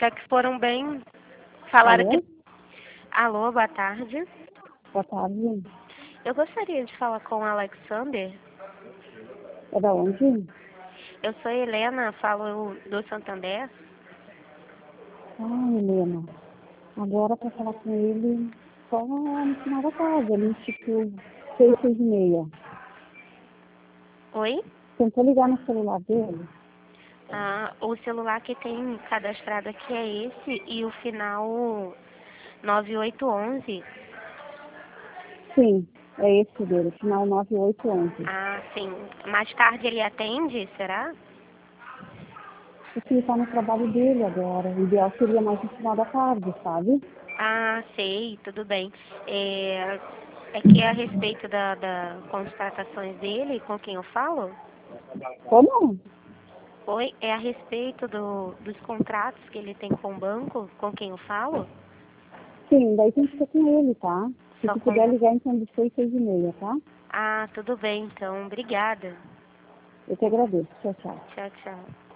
até que foram bem. Falaram Alô? que... Alô, boa tarde. Boa tarde. Eu gostaria de falar com o Alexander. É da onde? Eu sou Helena, falo do Santander. Ah, Helena. Agora para falar com ele só no final da tarde, ali tipo 6, 6h30. Oi? Tentou ligar no celular dele? Ah, o celular que tem cadastrado aqui é esse e o final 9811. Sim, é esse dele, final 9811. Ah, sim. Mais tarde ele atende, será? Porque ele está no trabalho dele agora. O ideal seria mais no final da tarde, sabe? Ah, sei, tudo bem. É que é a respeito da constatações dele, com quem eu falo? Como? Oi, é a respeito dos contratos que ele tem com o banco, com quem eu falo? Sim, daí tem que ser com ele, tá? Se Só tu com... puder ligar então de 6, 6h30, tá? Ah, tudo bem, então. Obrigada. Eu te agradeço. Tchau, tchau. Tchau, tchau.